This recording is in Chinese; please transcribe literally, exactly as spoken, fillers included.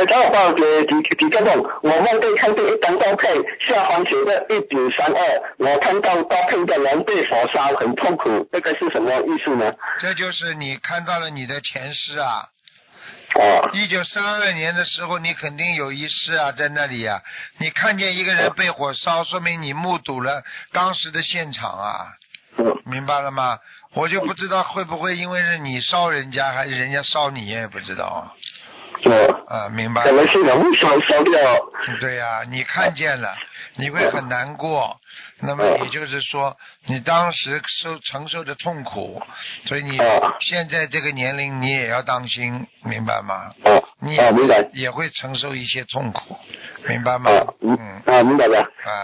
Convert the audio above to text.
呃，再帮我给几几个梦，我梦见看见一张照片，下方写着一九三二，我看到照片的人被火烧，很痛苦，这个是什么意思呢？ 这就是你看到了你的前世啊。 哦。 一九三二年的时候，你肯定有一世啊，在那里呀、啊。你看见一个人被火烧，说明你目睹了当时的现场啊。 嗯。 明白了吗？我就不知道会不会因为是你烧人家，还是人家烧你，也不知道啊。 哦。 啊，明白。 可能是人会烧烧掉。 对呀、啊，你看见了，你会很难过。那么也就是说，你当时受承受的痛苦，所以你现在这个年龄你也要当心，明白吗？你也也会承受一些痛苦，明白吗？ 嗯。啊，明白了。 啊。